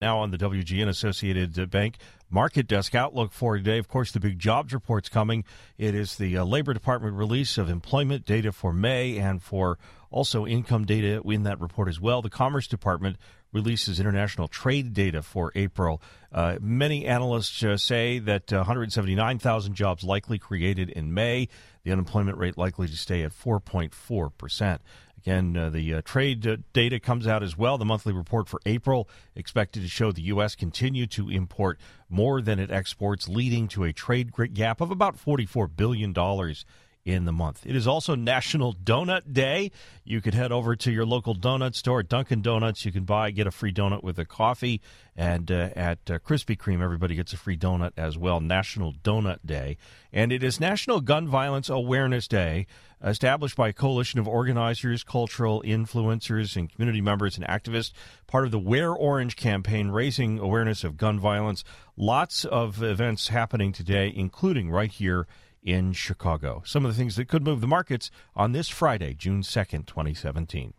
now on the WGN Associated Bank Market Desk outlook for today. Of course, the big jobs report's coming. It is the Labor Department release of employment data for May and for also income data in that report as well. The Commerce Department releases international trade data for April. Many analysts say that 179,000 jobs likely created in May. The unemployment rate likely to stay at 4.4%. Again, the trade data comes out as well. The monthly report for April expected to show the U.S. continue to import more than it exports, leading to a trade gap of about $44 billion in the month. It is also National Donut Day. You could head over to your local donut store at Dunkin' Donuts. You can get a free donut with a coffee. And at Krispy Kreme, everybody gets a free donut as well. National Donut Day. And it is National Gun Violence Awareness Day, established by a coalition of organizers, cultural influencers, and community members and activists, part of the Wear Orange campaign, raising awareness of gun violence. Lots of events happening today, including right here in Chicago. Some of the things that could move the markets on this Friday, June 2nd, 2017.